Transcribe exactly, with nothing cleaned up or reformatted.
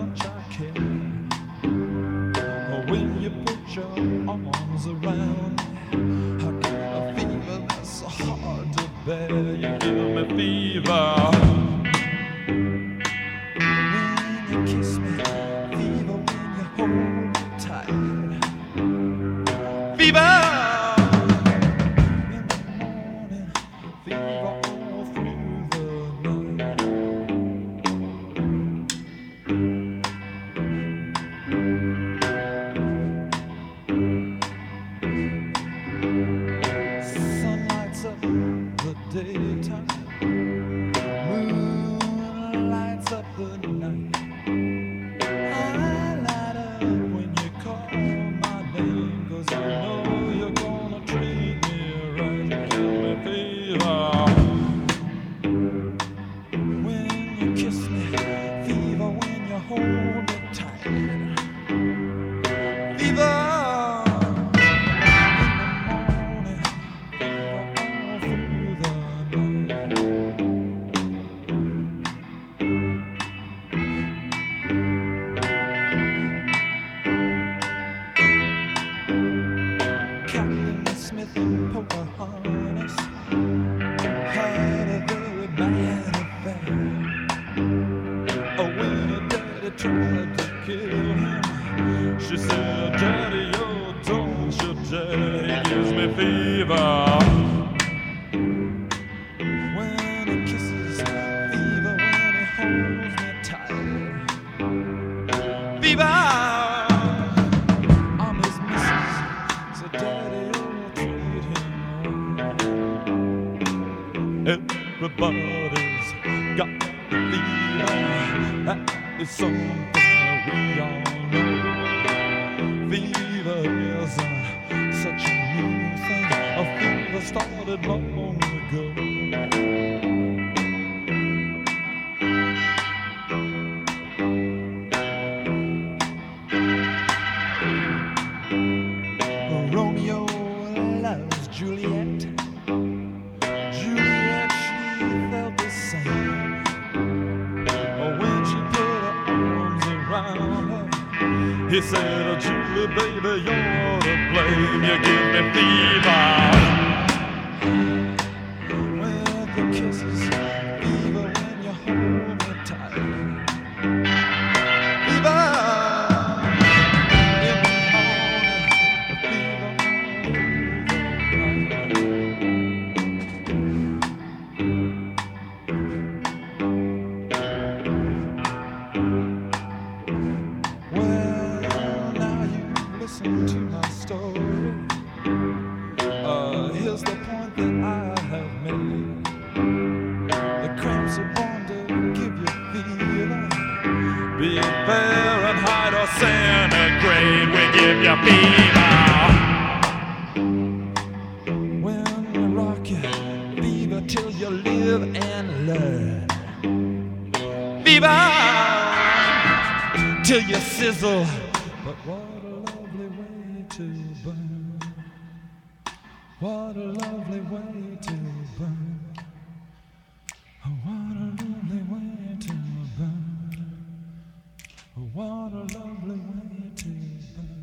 much I care. When you put your arms around me, I get a fever that's so hard to bear. You give me fever. When you kiss me, fever when you hold me tight. Fever in the morning, fever all through the night. Sun lights up the daytime, moon lights up the night. I light up when you call my name, 'cause I know you're gonna treat me right. Give me fever when you kiss me, fever when you hold me tight. Fever Captain Smith and Pocahontas had a very bad affair. Oh, when her daddy tried to kill him, she said, "Daddy, oh, don't you dare." He gives me fever when he kisses, fever when he holds me tight. Fever, I'm his missus, so Daddy, oh, treat him right. Everybody's got the fever, that is something we all know. Fever isn't such a new thing, a fever started long ago. Romeo loves Juliet. Juliet, she felt the same. When she put her arms around her, he said, "Oh, Julie, baby, you're to blame. You give me fever with the kisses, fever when you hold me tight. Fever in the morning, fever all through the night. Well, now you listen to my story. Uh, here's the point that I have made. The cramps are born to give you fever. Be it Fahrenheit or centigrade, we give you fever. When we rock you, fever till you live and learn. Fever till you sizzle. But what a lovely way to burn. What a lovely way to burn. Oh, what a lovely way to burn. Oh, what a lovely way to burn.